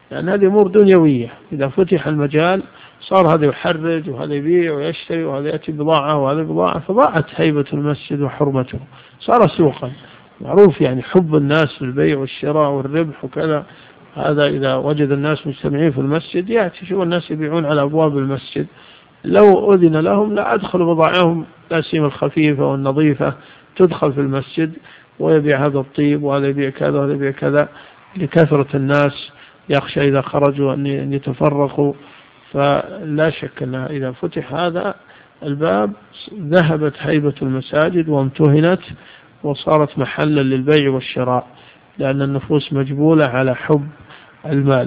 لأن هذه أمور دنيوية. إذا فتح المجال صار هذا يحرج وهذا يبيع ويشتري وهذا يأتي بضاعة وهذا بضاعة، فضاعت هيبة المسجد وحرمته، صار سوقا معروف. يعني حب الناس في البيع والشراء والربح وكذا، هذا إذا وجد الناس مجتمعين في المسجد يأتي شو الناس يبيعون على أبواب المسجد، لو أذن لهم لا أدخل بضاعهم لا سيما الخفيفة والنظيفة تدخل في المسجد، ويبيع هذا الطيب وهذا يبيع كذا وهذا يبيع كذا، لكثرة الناس يخشى إذا خرجوا أن يتفرقوا. فلا شك أن إذا فتح هذا الباب ذهبت هيبة المساجد وامتهنت وصارت محلا للبيع والشراء، لأن النفوس مجبولة على حب المال،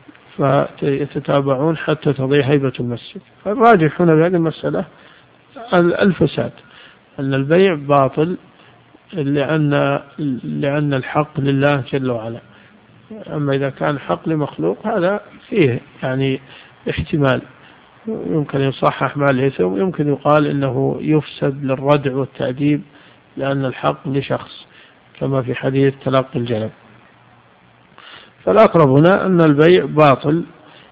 فيتتابعون حتى تضيع هيبة المسجد. فالراجح هنا بهذه المسألة الفساد، أن البيع باطل لأن لأن الحق لله جل وعلا. أما إذا كان حق لمخلوق هذا فيه يعني احتمال، يمكن يصحح مع الإثم، يمكن يقال إنه يفسد للردع والتأديب لأن الحق لشخص، كما في حديث تلقي الجلب. فالأقرب هنا أن البيع باطل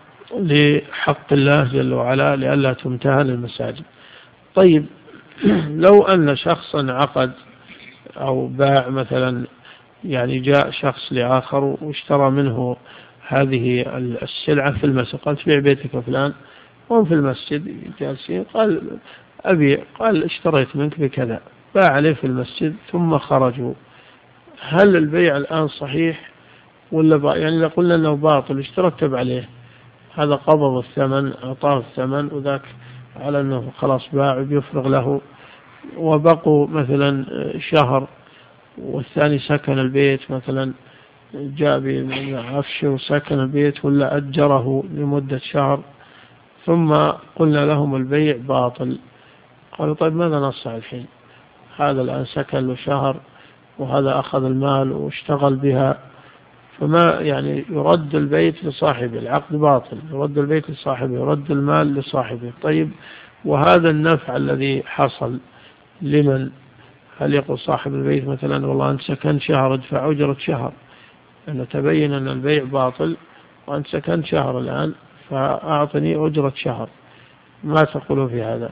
لحق الله جل وعلا لئلا تمتهن المساجد. طيب، لو أن شخصا عقد أو باع مثلا، يعني جاء شخص لآخر واشترى منه هذه السلعة في المسجد، قال تبيع بيتك فلان، وهم في المسجد جالسين، قال أبيع، قال اشتريت منك بكذا، باع عليه في المسجد ثم خرجوا، هل البيع الآن صحيح ولا با... يعني إذا قلنا أنه باطل اشتركتب عليه، هذا قبض الثمن أعطاه الثمن وذاك على أنه خلاص باع بيفرغ له، وبقوا مثلا شهر والثاني سكن البيت مثلا، جاء بعفشه وسكن البيت ولا أجره لمدة شهر، ثم قلنا لهم البيع باطل، قالوا طيب ماذا نصنع الحين؟ هذا الآن سكن له شهر وهذا أخذ المال واشتغل بها، فما يعني يرد البيت لصاحبه، العقد باطل، يرد البيت لصاحبه، يرد المال لصاحبه. طيب، وهذا النفع الذي حصل لمن؟ هل يقول صاحب البيت مثلا والله أنت سكنت شهر ادفع أجرة شهر، أنه تبين أن البيع باطل وأنت سكنت شهر الآن فأعطني أجرة شهر، ما تقولوا في هذا؟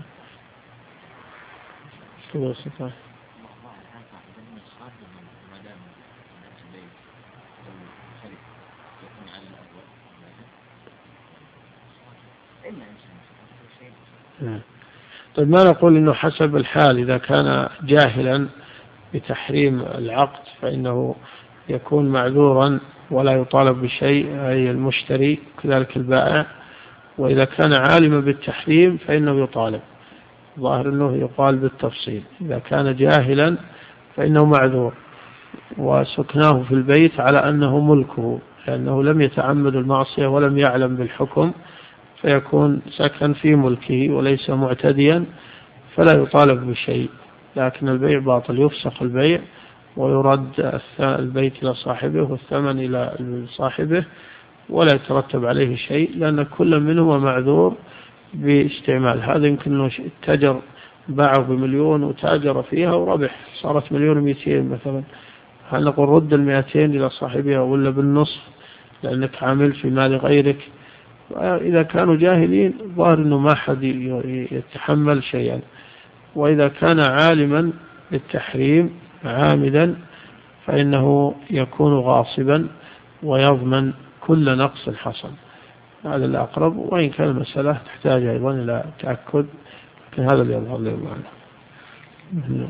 طيب، ما نقول إنه حسب الحال، إذا كان جاهلا بتحريم العقد فإنه يكون معذورا ولا يطالب بشيء، أي المشتري كذلك البائع، وإذا كان عالما بالتحريم فإنه يطالب. ظاهر أنه يقال بالتفصيل، إذا كان جاهلا فإنه معذور وسكناه في البيت على أنه ملكه لأنه لم يتعمد المعصية ولم يعلم بالحكم، فيكون سكن في ملكه وليس معتديا فلا يطالب بشيء، لكن البيع باطل، يفسخ البيع ويرد البيت إلى صاحبه والثمن إلى صاحبه ولا يترتب عليه شيء، لأن كل منهما معذور باستعمال. هذا يمكن أنه التجر باعه بمليون وتاجر فيها وربح، صارت مليون ومئتين مثلا، هل نقول رد المئتين إلى صاحبها ولا بالنصف لأنك عامل في مال غيرك؟ إذا كانوا جاهلين ظاهر أنه ما حد يتحمل شيئا، وإذا كان عالما بالتحريم عامدا فإنه يكون غاصبا ويضمن كل نقص حصل. هذا الأقرب، وإن كان المسألة تحتاج أيضا إلى تأكد، لكن هذا اللي يظهر لي الله عنه.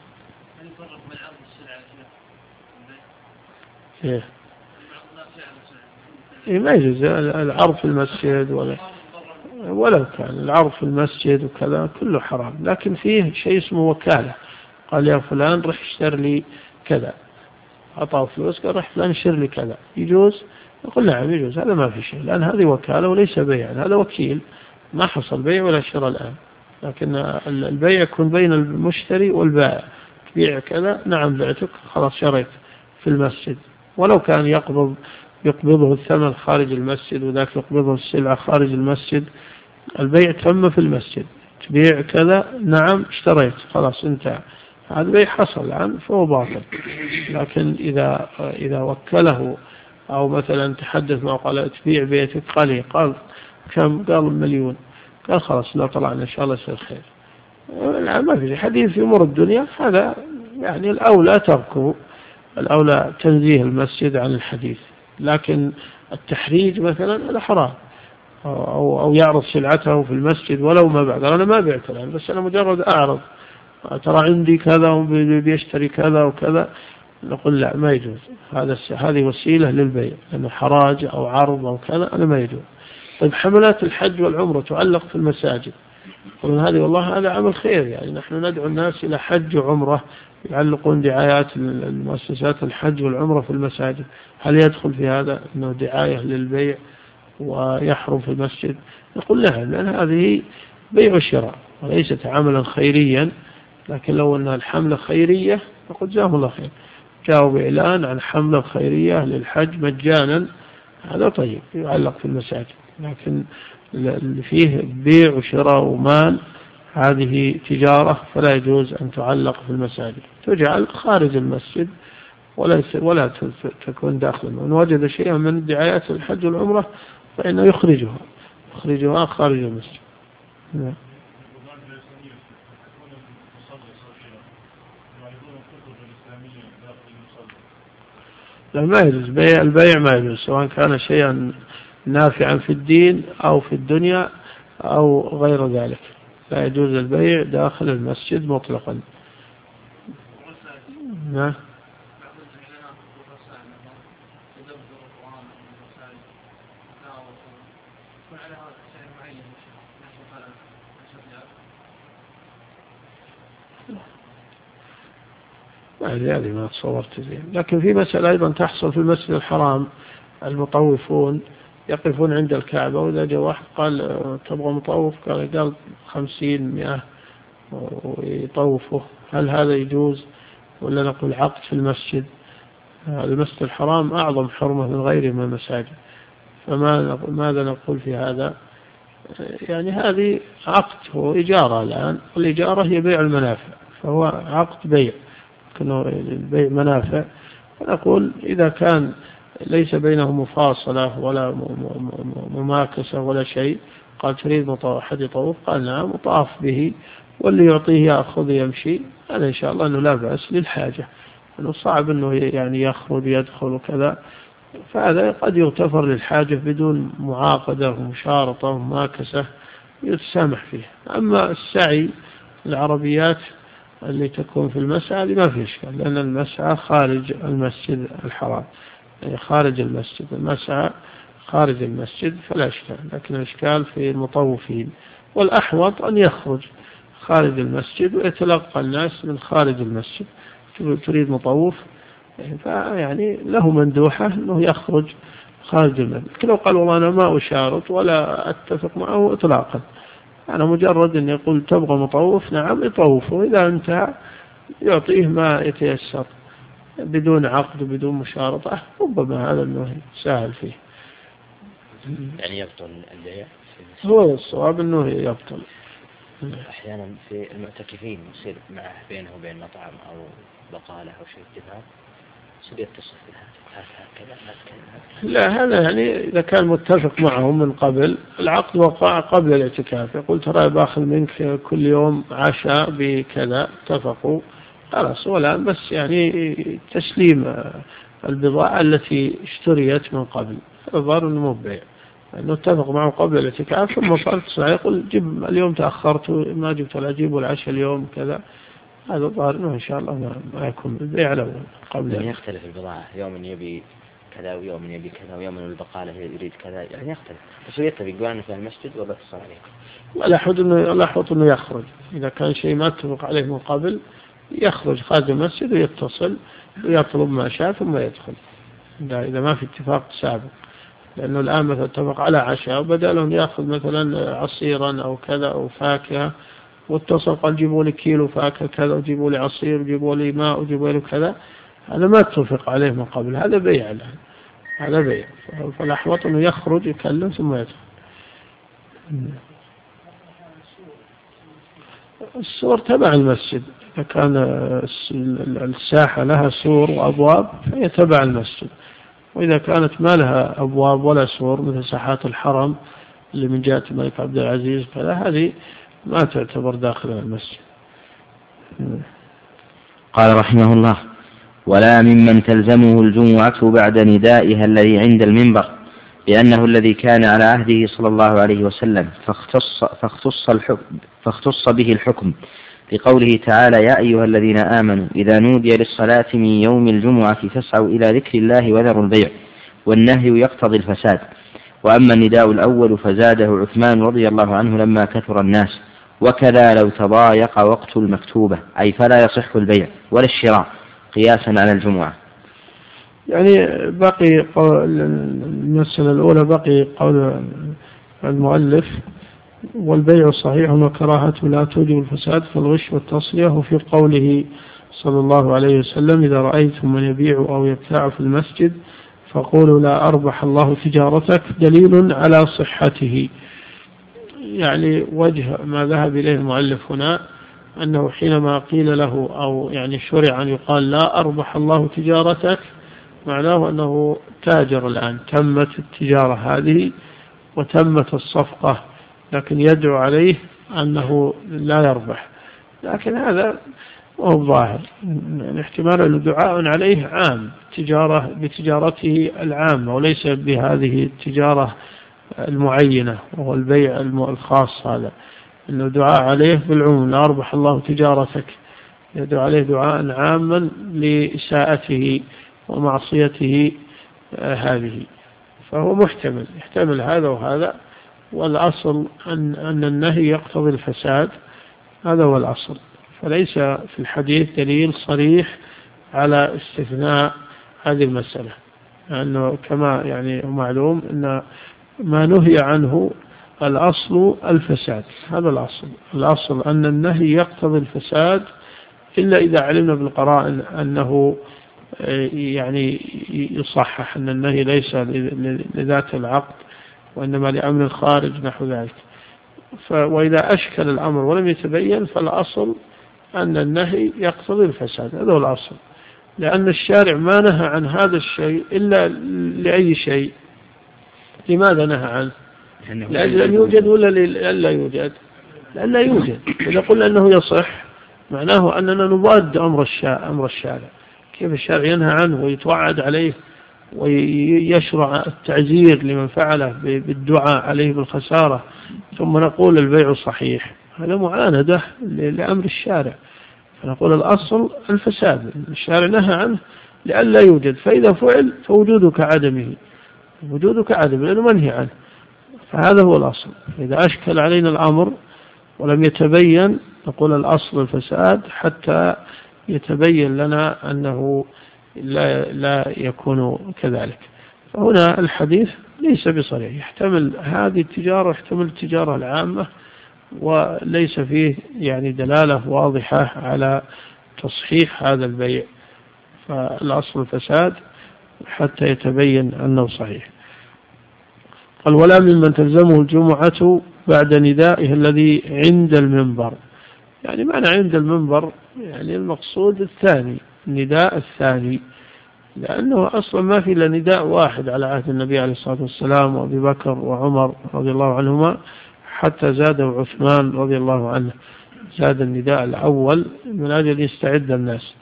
إيه إيه ما يجوز العرض في المسجد، ولا ولو كان العرض في المسجد وكذا كله حرام، لكن فيه شيء اسمه وكالة، قال يا فلان رح اشتر لي كذا، أعطاه فلوس قال رح فلان اشتر لي كذا، يجوز؟ يقول نعم يجوز، هذا ما في شيء، لأن هذه وكالة وليس بيع، هذا وكيل، ما حصل بيع ولا شراء الآن، لكن البيع يكون بين المشتري والبائع، تبيع كذا نعم بعتك خلاص شريت في المسجد، ولو كان يقبض يقبضه الثمن خارج المسجد وذاك يقبضه السلعة خارج المسجد، البيع تم في المسجد، تبيع كذا نعم اشتريت خلاص انتهى، هذا البيع حصل الآن فهو باطل. لكن إذا إذا وكله أو مثلا تحدث معه قال تبيع بيتك، قال قال كم؟ قال مليون. قال خلاص لا طلعنا إن شاء الله يصير خير. ما في حديث في أمور الدنيا هذا يعني الأولى تركه، الأولى تنزيه المسجد عن الحديث. لكن التحريج مثلا هذا حرام، أو, أو يعرض سلعته في المسجد ولو ما بعد. أنا ما بعت الآن بس أنا مجرد أعرض ترى عندي كذا وبيشتري كذا وكذا، نقول لا ما يجوز. هذا هذه وسيلة للبيع، لأنه حراج أو عرض أو كذا أنا ما يجوز. طيب حملات الحج والعمرة تعلق في المساجد، قلنا هذه والله هذا عمل خير، يعني نحن ندعو الناس إلى حج وعمرة، يعلقون دعايات المؤسسات الحج والعمرة في المساجد. هل يدخل في هذا أنه دعاية للبيع ويحرم في المسجد؟ نقول لها لأن هذه بيع وشراء وليست عملا خيريا. لكن لو أنها الحملة خيرية نقول جزاهم الله خير، جاءوا بإعلان عن حملة خيرية للحج مجانا، هذا طيب يعلق في المساجد. لكن اللي فيه بيع وشراء ومال هذه تجارة فلا يجوز أن تعلق في المساجد، تجعل خارج المسجد ولا ولا تكون داخل. من وجد شيئا من دعايات الحج والعمرة فإنه يخرجها يخرجها خارج المسجد. نعم. لا ما يجوز بيع، البيع ما يجوز سواء كان شيئا نافعا في الدين أو في الدنيا أو غير ذلك، لا يجوز البيع داخل المسجد مطلقا. نعم. هذه ما تصورت زين. لكن في مسألة أيضا تحصل في المسجد الحرام، المطوفون يقفون عند الكعبة، وإذا جاء واحد قال تبغى مطوف قال قال خمسين مئة ويطوفه، هل هذا يجوز ولا نقول عقد في المسجد؟ المسجد الحرام أعظم حرمة من غيره من المساجد، فما ماذا نقول في هذا؟ يعني هذه عقد هو إجارة الآن، والإجارة هي بيع المنافع، فهو عقد بيع كأنه البيع منافع. فنقول إذا كان ليس بينه مفاصلة ولا مماكسة ولا شيء، قال تريد أحد يطوف قال نعم وطاف به، واللي يعطيه يأخذ يمشي، هذا إن شاء الله أنه لا بأس للحاجة، أنه صعب أنه يعني يخرج يدخل وكذا، فهذا قد يغتفر للحاجة بدون معاقدة ومشارطة ومماكسة يتسامح فيه. أما السعي العربيات اللي تكون في المسعى ما في إشكال، لأن المسعى خارج المسجد الحرام، يعني خارج المسجد، المسعى خارج المسجد فلا إشكال. لكن الإشكال في المطوفين، والأحوط أن يخرج خارج المسجد ويتلقى الناس من خارج المسجد. تريد مطوف يعني له مندوحة أنه يخرج خارج المسجد. لكن لو قال والله أنا ما أشارط ولا أتفق معه إطلاقا، أنا مجرد أن يقول تبغى مطوف نعم يطوفه، إذا انتهى يعطيه ما يتيسر بدون عقد وبدون مشارطة، ربما هذا أنه سهل فيه. يعني يبطل البيع؟ هو الصواب أنه يبطل. أحيانا في المعتكفين يصير معه بينه وبين مطعم أو بقالة أو شيء اتفاق، يصير يتصل بالهاتف هكذا. لا هذا يعني إذا كان متفق معهم من قبل، العقد وقع قبل الاعتكاف، يقول ترى باخذ منك كل يوم عشاء بكذا، اتفقوا خلاص، ولا بس يعني تسليم البضاعة التي اشتريت من قبل، الظاهر انه مو بيع، لأنه اتفق معه قبل الاعتكاف ثم صارت ساعة يقول جيب اليوم تأخرت ما جبت ولا جيب العشاء اليوم كذا، هذا الظاهر انه ان شاء الله ما يكون البيع له قبل. يعني يختلف البضاعة، يوم يبي كذا ويوم يبي كذا ويوم البقالة يريد كذا، يعني يختلف، بس يتفق يقول في المسجد ولا في الصلاة. لاحظ انه لاحظ انه يخرج اذا كان شيء ما اتفق عليه من قبل، يخرج خارج المسجد ويتصل ويطلب ما شاء ثم يدخل إذا ما في اتفاق سابق. لأنه الآن مثلا اتفق على عشاء وبدأ لهم يأخذ مثلا عصيرا أو كذا أو فاكهة، واتصل قال جيبوا لي كيلو فاكهة كذا وجيبوا لي عصير وجيبوا لي ماء وجيبوا لي كذا، هذا ما اتفق عليه من قبل، هذا بيع الآن، هذا بيع. فالأحوط أنه يخرج يكلم ثم يدخل. السور تبع المسجد، إذا كان الساحة لها سور وأبواب فهي تبع المسجد، وإذا كانت ما لها أبواب ولا سور مثل ساحات الحرم اللي من جهة الملك عبد العزيز فلا هذه ما تعتبر داخل المسجد. قال رحمه الله: ولا ممن تلزمه الجمعة بعد ندائها الذي عند المنبر، لأنه الذي كان على عهده صلى الله عليه وسلم، فاختص, فاختص, الحكم فاختص به الحكم لقوله تعالى: يا أيها الذين آمنوا إذا نودي للصلاة من يوم الجمعة فاسعوا إلى ذكر الله وذروا البيع، والنهي يقتضي الفساد. وأما النداء الأول فزاده عثمان رضي الله عنه لما كثر الناس، وكذا لو تضايق وقت المكتوبة، أي فلا يصح البيع ولا الشراء قياسا على الجمعة. يعني بقي المسألة الأولى بقي قول المؤلف: والبيع صحيح وكراهته لا توجب الفساد فالغش والتصلية. وفي قوله صلى الله عليه وسلم: إذا رأيتم من يبيع أو يبتاع في المسجد فقولوا لا أربح الله تجارتك، دليل على صحته. يعني وجه ما ذهب إليه المؤلف هنا أنه حينما قيل له أو يعني شرع أن يقال لا أربح الله تجارتك، معناه أنه تاجر الآن، تمت التجارة هذه وتمت الصفقة، لكن يدعو عليه أنه لا يربح. لكن هذا هو الظاهر، يعني احتمال الدعاء عليه عام تجارة بتجارته العامة وليس بهذه التجارة المعينة وهو البيع الخاص، هذا أنه دعاء عليه بالعموم: لا أربح الله تجارتك، يدعو عليه دعاء عاما لإساءته ومعصيته هذه، فهو محتمل يحتمل هذا وهذا. والأصل أن, أن النهي يقتضي الفساد، هذا هو الأصل. فليس في الحديث دليل صريح على استثناء هذه المسألة، لأنه كما يعني معلوم أن ما نهي عنه الأصل الفساد، هذا الأصل. الأصل أن النهي يقتضي الفساد إلا إذا علمنا بالقرائن أنه يعني يصحح أن النهي ليس لذات العقد وإنما لأمر خارج نحو ذلك. وإذا أشكل الأمر ولم يتبين فالأصل أن النهي يقتضي الفساد، هذا هو الأصل. لأن الشارع ما نهى عن هذا الشيء إلا لأي شيء. لماذا نهى عنه؟ لأجل أن يوجد ولا لا يوجد؟ لأن لا يوجد. إذا قلنا أنه يصح معناه أننا نضاد أمر أمر الشارع. كيف الشارع ينهى عنه ويتوعد عليه ويشرع التعزير لمن فعله بالدعاء عليه بالخسارة، ثم نقول البيع صحيح؟ هذا معاندة لأمر الشارع. فنقول الأصل الفساد، الشارع نهى عنه لأن لا يوجد، فإذا فعل فوجوده كعدمه، وجوده كعدمه لأنه منهي عنه. فهذا هو الأصل. إذا أشكل علينا الأمر ولم يتبين نقول الأصل الفساد حتى يتبين لنا أنه لا, لا يكون كذلك. فهنا الحديث ليس بصريح، يحتمل هذه التجارة ويحتمل التجارة العامة، وليس فيه يعني دلالة واضحة على تصحيح هذا البيع. فالأصل الفساد حتى يتبين أنه صحيح. قال: ولا ممن تلزمه الجمعة بعد ندائه الذي عند المنبر. يعني معنى عند المنبر يعني المقصود الثاني، النداء الثاني، لأنه أصلا ما في إلا نداء واحد على عهد النبي عليه الصلاة والسلام وأبي بكر وعمر رضي الله عنهما، حتى زاده عثمان رضي الله عنه، زاد النداء الأول من أجل يستعد الناس.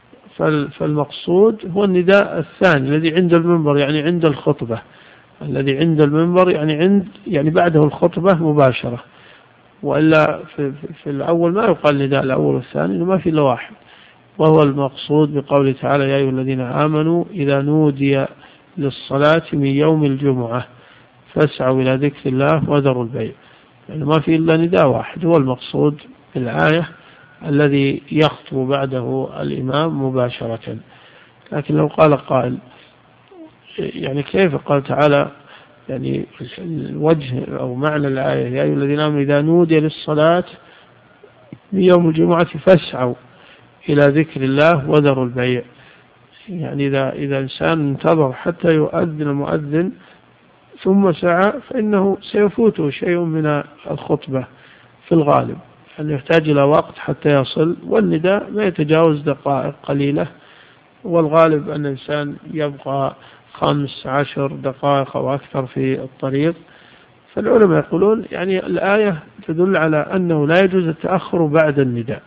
فالمقصود هو النداء الثاني الذي عند المنبر، يعني عند الخطبة، الذي عند المنبر يعني عند يعني بعده الخطبة مباشرة. وإلا في, في الأول ما يقال نداء الأول والثاني، ما في إلا واحد، وهو المقصود بقوله تعالى: يا أيها الذين آمنوا إذا نودي للصلاة من يوم الجمعة فاسعوا إلى ذكر الله وذروا البيع. يعني ما في إلا نداء واحد، هو المقصود بالآية الذي يخطب بعده الإمام مباشرة. لكن لو قال قائل يعني كيف قال تعالى يعني الوجه أو معنى الآية: يا أيها الذين آمنوا إذا نودي للصلاة من يوم الجمعة فاسعوا إلى ذكر الله وذروا البيع. يعني إذا إذا إنسان انتظر حتى يؤذن المؤذن ثم سعى فإنه سيفوته شيء من الخطبة في الغالب، أن يحتاج إلى وقت حتى يصل، والنداء ما يتجاوز دقائق قليلة، والغالب أن الإنسان يبقى خمس عشر دقائق أو أكثر في الطريق. فالعلماء يقولون يعني الآية تدل على أنه لا يجوز التأخر بعد النداء،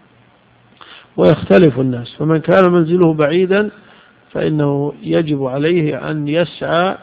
ويختلف الناس، فمن كان منزله بعيدا فإنه يجب عليه أن يسعى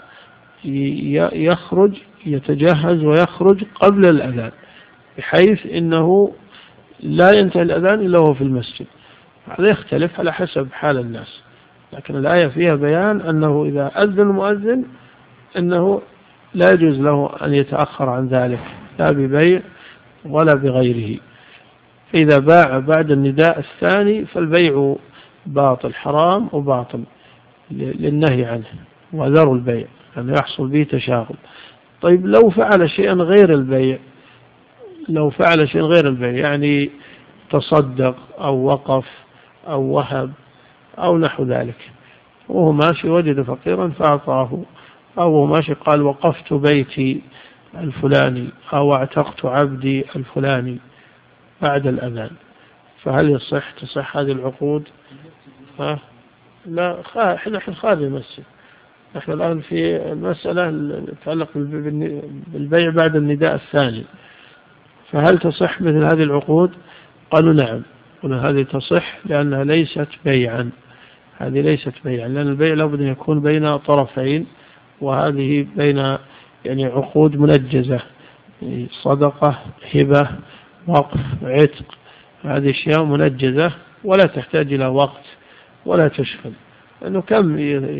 يخرج يتجهز ويخرج قبل الأذان، بحيث إنه لا ينتهي الأذان إلا هو في المسجد. هذا يختلف على حسب حال الناس، لكن الآية فيها بيان أنه إذا أذن المؤذن أنه لا يجوز له أن يتأخر عن ذلك لا ببيع ولا بغيره. إذا باع بعد النداء الثاني فالبيع باطل، حرام وباطل للنهي عنه وذر البيع أن يحصل به تشاغل. طيب لو فعل شيئا غير البيع، لو فعل شيئا غير البيع يعني تصدق أو وقف أو وهب أو نحو ذلك، وهو ماشي وجد فقيرا فأعطاه، أو هو ماشي قال وقفت بيتي الفلاني أو اعتقت عبدي الفلاني بعد الأذان، فهل يصح تصح هذه العقود؟ ها؟ لا، احنا خارج المسجد، نحن الآن في المسألة تتعلق بالبيع بعد النداء الثاني، فهل تصح مثل هذه العقود؟ قالوا نعم، قلنا هذه تصح لأنها ليست بيعا، هذه ليست بيعا، لأن البيع لابد أن يكون بين طرفين، وهذه بين يعني عقود منجزة، صدقة، هبة، وقف، عتق، هذه أشياء منجزة ولا تحتاج إلى وقت ولا تشغل، لأنه كم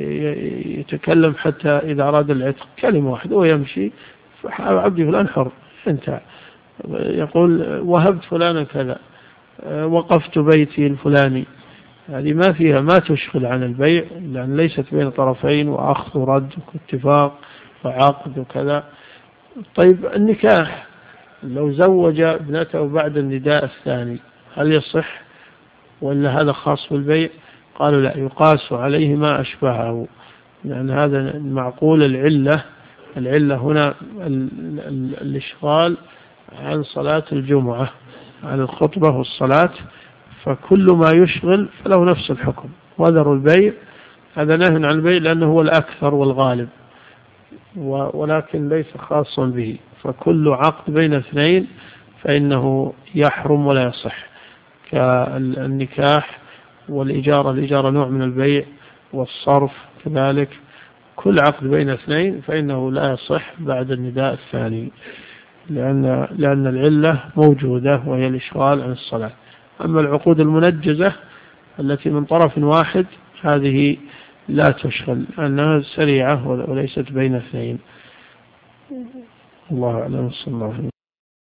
يتكلم حتى إذا أراد العتق كلمة واحدة ويمشي عبدي فلان حر انتهى، يقول وهبت فلانا كذا، وقفت بيتي الفلاني، هذه ما فيها ما تشغل عن البيع، لأن ليست بين طرفين وأخذ ورد واتفاق وعقد وكذا. طيب النكاح لو زوج ابنته بعد النداء الثاني هل يصح ولا هذا خاص بالبيع؟ قالوا لا، يقاس عليه ما أشبهه، لأن هذا معقول العلة، العلة هنا الإشغال عن صلاة الجمعة، عن الخطبة والصلاة، فكل ما يشغل فله نفس الحكم. وذر البيع هذا نهي عن البيع لأنه هو الأكثر والغالب، ولكن ليس خاصا به، فكل عقد بين اثنين فإنه يحرم ولا يصح، كالنكاح والإجارة، الإجارة نوع من البيع، والصرف كذلك، كل عقد بين اثنين فإنه لا يصح بعد النداء الثاني، لأن لأن العلة موجودة وهي الإشغال عن الصلاة. أما العقود المنجزة التي من طرف واحد هذه لا تشغل، لأنها سريعة وليست بين اثنين. الله أعلم. صلى الله عليه وسلم.